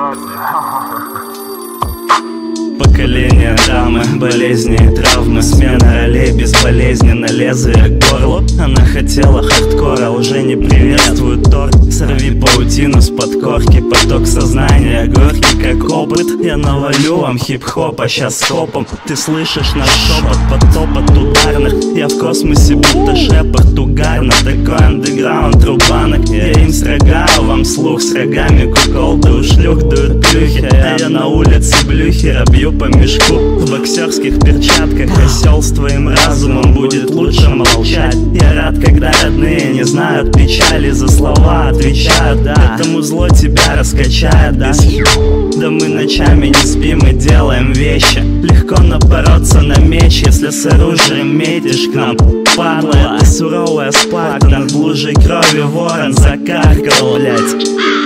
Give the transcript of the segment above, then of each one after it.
Поколение драмы, болезни и травмы, смена ролей безболезненно, лезвие к горлу. Она хотела хардкора, уже не приветствует торт. Сорви паутину с подкорки, поток сознания горький как опыт. Я навалю вам хип-хопа, щас скопом. Ты слышишь наш шепот под топот ударных. Я в космосе будто шепард угарно. Такой андеграунд рубанок. Я им срогаю вам слух с рогами куколды. У шлюх дуют плюхи, а я на улице блюхера бью по мешку в боксерских перчатках. Осел с твоим разумом будет лучше молчать. Я рад, когда родные не знают печали, за слова отвечают. Этому зло тебя раскачает. Да мы ночами не спим и делаем вещи. Легко напороться на меч, если с оружием метишь к нам. Падла, это суровая Спарта, над лужей крови ворон закаркал, блять.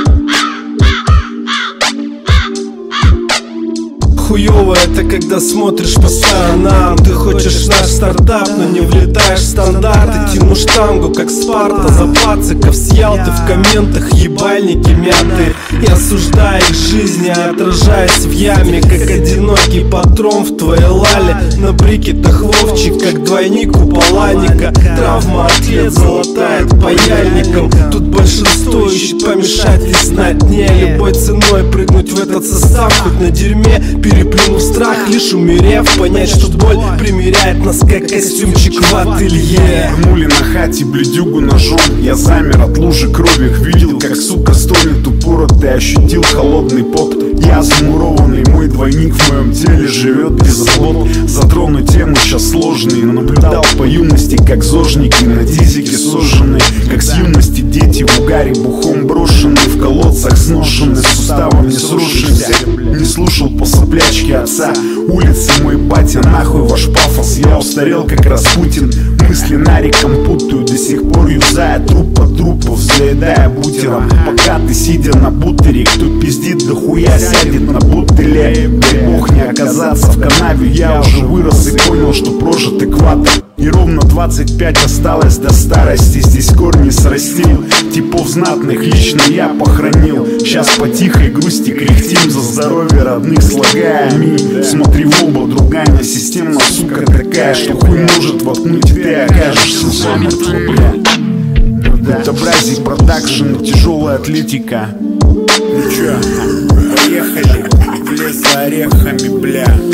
Хуёво это, когда смотришь по сторонам. Ты хочешь наш стартап, но не влетаешь в стандарты. Тяну штангу, как Спарта, за пациков с Ялты. В комментах ебальники мятые. Я осуждаю их жизни, отражаясь в яме, как одинокий патрон в твоей лале. На брикетах Вовчик, как двойник у Паланика. Травма атлет залатает паяльником. Тут большинство ищет помешать лишь на дне. Любой ценой прыгнуть в этот состав, хоть на дерьме, переплюнув страх, лишь умерев, понять, что боль примеряет нас, как костюмчик в ателье. Пнули на хате бледюгу ножом. Я замер от лужи крови. Видел, как сука стонет упоротый. Ощутил холодный пот. Я замурованный, мой двойник в моем теле живет без забот. Затрону тему сейчас сложные. Наблюдал по юности, как зожники на дизике сожженные. Как с юности дети в угаре бухом брошенные. В колодцах сношенные, суставами сросшимся. Не слушал по соплячке отца. Улицы мой батя, нахуй ваш пафос. Я устарел, как Распутин. Мысли нариком путаю, до сих пор юзая труп по трупов, заедая бутером. Пока ты сидя на бутере, кто пиздит да хуя сядет на бутыле. Дай бог не оказаться в канаве. Я уже вырос и понял, что прожит экватор. И ровно 25 осталось до старости. Здесь корни срастил, типов знатных лично я похоронил. Сейчас по тихой грусти кряхтим за здоровье родных, слагая аминь. Смотри в оба, другая система, сука, такая, что хуй может воткнуть, и ты окажешься замертво, бля. Безобразие, продакшн, тяжелая атлетика. Ну чё, поехали в лес за орехами, бля.